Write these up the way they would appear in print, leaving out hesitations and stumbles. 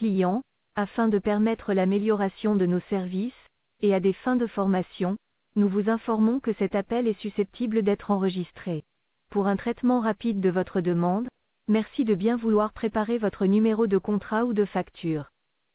clients, afin de permettre l'amélioration de nos services, et à des fins de formation, nous vous informons que cet appel est susceptible d'être enregistré. Pour un traitement rapide de votre demande, merci de bien vouloir préparer votre numéro de contrat ou de facture.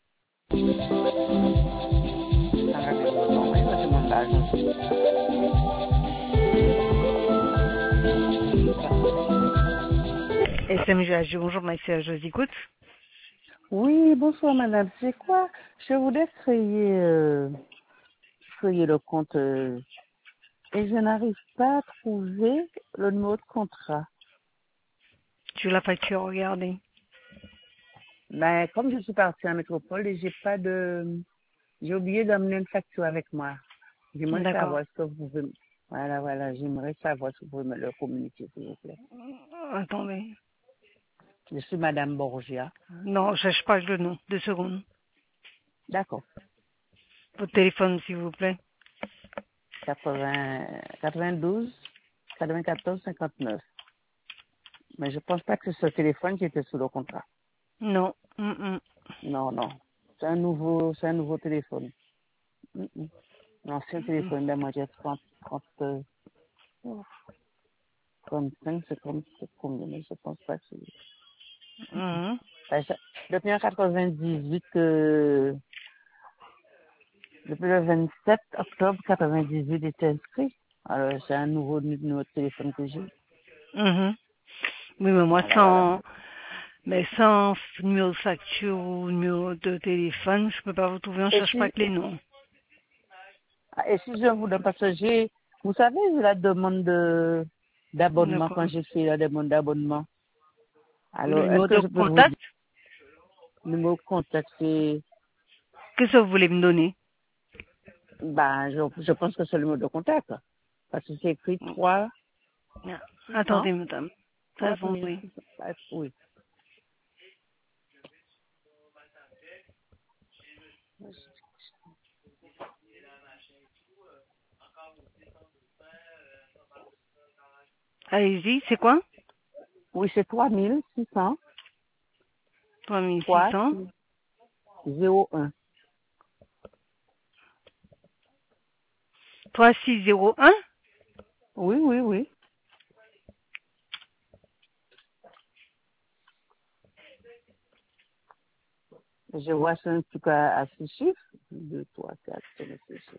SMGH, bonjour, ma sœur, je vous écoute. Oui, bonsoir madame. C'est quoi? Je voulais créer le compte et je n'arrive pas à trouver le numéro de contrat. Tu la facture, regardez. Ben, comme je suis partie en métropole et j'ai oublié d'amener une facture avec moi. J'aimerais D'accord. savoir ce que vous pouvez, voilà, j'aimerais savoir si vous pouvez me le communiquer, s'il vous plaît. Attendez. Je suis madame Borgia. Non, je cherche pas le nom. 2 secondes. D'accord. Votre téléphone, s'il vous plaît. 92, 94, 59. Mais je pense pas que c'est ce téléphone qui était sous le contrat. Non. Non. C'est un nouveau téléphone. L'ancien téléphone de moi, j'ai 35, c'est combien, mais je pense pas que c'est. Depuis en 98, depuis le 27 octobre 98, était inscrit. Alors, c'est un nouveau numéro de téléphone que j'ai. Oui, mais moi, Voilà. sans numéro de facture ou numéro de téléphone, je peux pas vous trouver, on cherche pas que les noms. Et si je vous donne, parce que vous savez, j'ai la demande d'abonnement, D'accord. quand j'ai fait la demande d'abonnement. Le Alors, est-ce numéro que de je peux vous contact, dire, le numéro de contact, c'est, qu'est-ce que vous voulez me donner? je pense que c'est le numéro de contact. Parce que c'est écrit 3 600, Attendez, madame. Attendez. 3600, oui. Allez-y, c'est quoi? Oui, c'est 3600, 3 3600. 01. 3601. Oui. Je vois c'est un truc à 6 chiffres. 2, 3, 4, 5, 6 chiffres.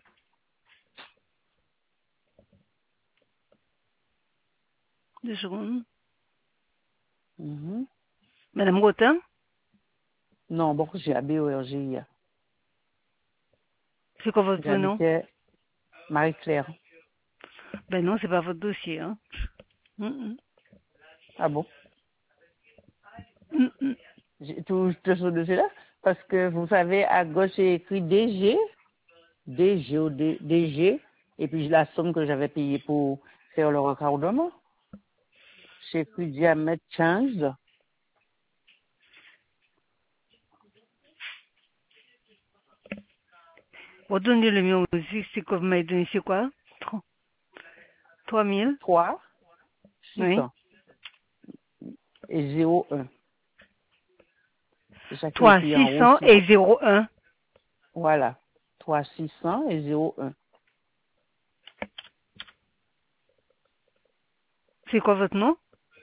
2 secondes. Mhm. Madame Rotin? Non, bon, j'ai BORGIA. C'est quoi votre nom? J'habitais Marie-Claire. Ben non, c'est pas votre dossier, hein. Ah bon? Mm, mm. J'ai tout ce dossier-là? Parce que vous savez, à gauche, c'est écrit DG, et puis la somme que j'avais payée pour faire le raccordement. C'est écrit diamètre change. Redonnez le mien aussi, c'est quoi vous m'avez donné, c'est quoi? 3000? 3 Oui. 600 et 01. C'est ça qui est 3 écrit en haut 600 aussi. et 01. Voilà. 3 600 et 01. C'est quoi votre nom?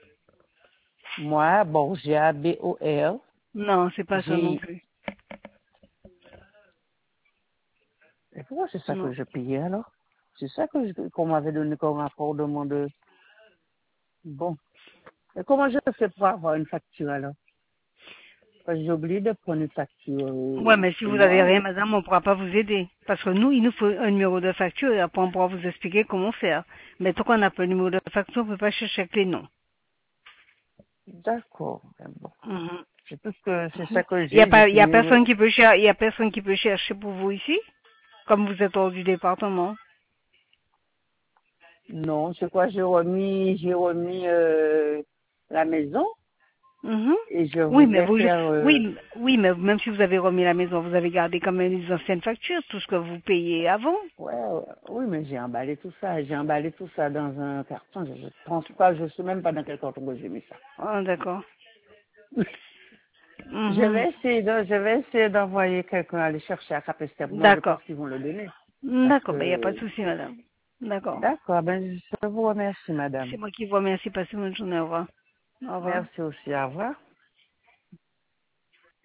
Moi, Borgia, BOR. Non, c'est pas ça non J'ai. plus. Et pourquoi c'est ça que Non. je payais alors? C'est ça qu'on m'avait donné comme raccordement de. Bon. Et comment je fais pour avoir une facture alors? Parce que j'ai oublié de prendre une facture Ouais, mais si chez vous avez moi. rien, madame, on pourra pas vous aider. Parce que nous, il nous faut un numéro de facture et après on pourra vous expliquer comment faire. Mais tant qu'on n'a pas le numéro de facture, on peut pas chercher avec les noms. D'accord. Bon. Mhm. C'est tout ce que c'est ça que Il y a j'ai pas, il y a payé. personne qui peut il y a personne qui peut chercher pour vous ici, comme vous êtes hors du département. Non, c'est quoi? J'ai remis la maison Mhm. et je Oui, mais voudrais faire. oui, mais même si vous avez remis la maison, vous avez gardé quand même les anciennes factures, tout ce que vous payez avant. Ouais, oui, mais j'ai emballé tout ça. J'ai emballé tout ça dans un carton. Je pense pas, je sais même pas dans quel carton que j'ai mis ça. Ah, d'accord. Je vais essayer d'envoyer quelqu'un aller chercher à Capestep. Moi, je pense qu'ils vont le donner. D'accord, il n'y a pas de souci, madame. D'accord. D'accord, je vous remercie, madame. C'est moi qui vous remercie. Passez une bonne journée. Au revoir. Au revoir. Merci aussi, au revoir.